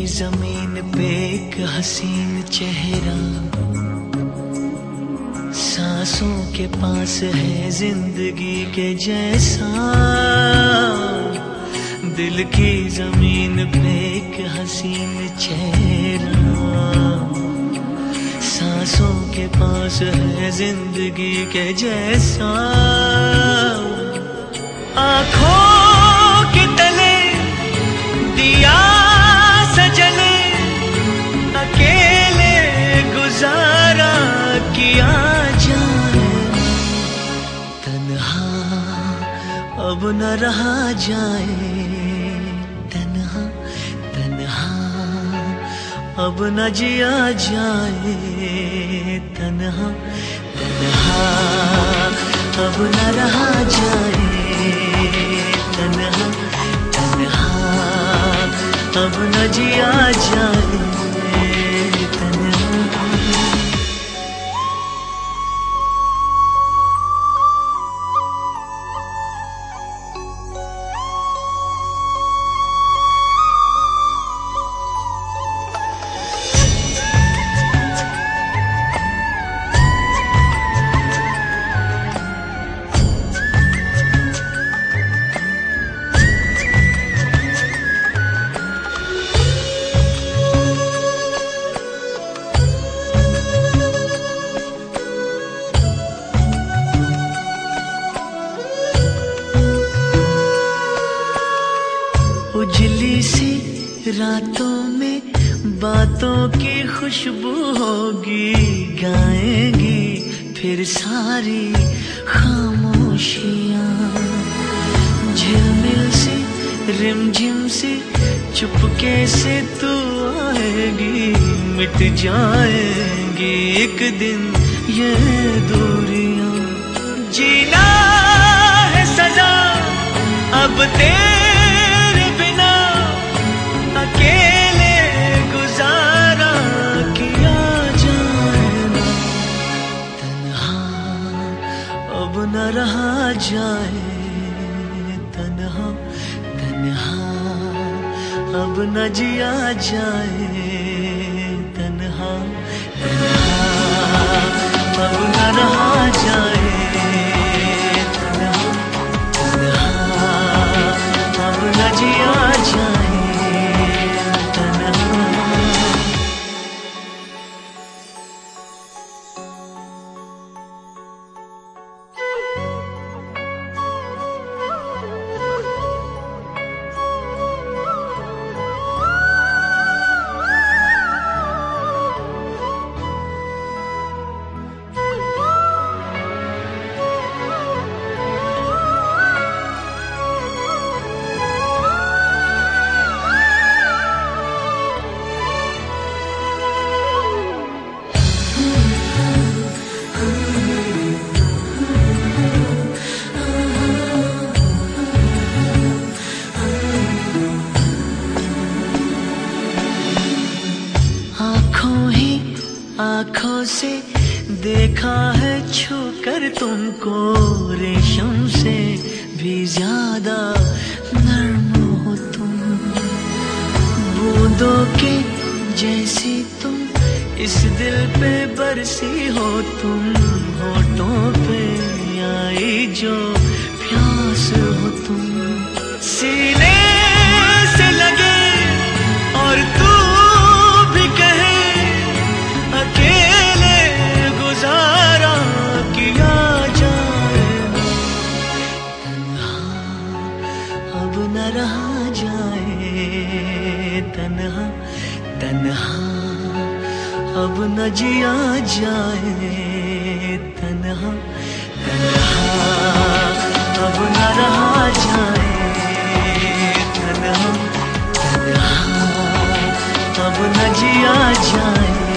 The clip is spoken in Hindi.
जमीन पे एक हसीन चेहरा, सांसों के पास है जिंदगी के जैसा। दिल की जमीन पे एक हसीन चेहरा, सांसों के पास है जिंदगी के जैसा। आँखों के तले दिया सजले, अकेले गुजारा किया जाए। तन्हा अब न रहा जाए, तन्हा तन्हा अब न जिया जाए। तन्हा तन्हा अब न रहा जाए, तन्हा तन्हा अब न जिया जाए। उजली सी रातों में बातों की खुशबू होगी, गाएंगी फिर सारी खामोशियाँ। झिलमिल सी रिमझिम सी चुपके से तू आएगी, मिट जाएंगी एक दिन ये दूरियां। जीना है सजा अब तेरे बिना, अकेले गुजारा किया जाए। तन्हा अब न रहा जाए, तन्हा तन्हा अब न जिया जाए। तन्हा तन्हा अब न रहा जाए, तन्हा तन्हा अब न जिया जाए। आँखों से देखा है छू कर तुमको, रेशम से भी ज्यादा नर्म हो तुम। बूंदों के जैसी तुम इस दिल पे बरसी हो तुम। होठों पे आई जो प्यास हो तुम, सीने से लगे और तू भी कहे, अकेले गुजारा किया जाए। तन्हा अब न रहा जाए, तन्हा तन्हा अब न जिया जाए। तन्हा तन्हा अब न रहा जाए, तन्हा तन्हा अब न जिया जाए।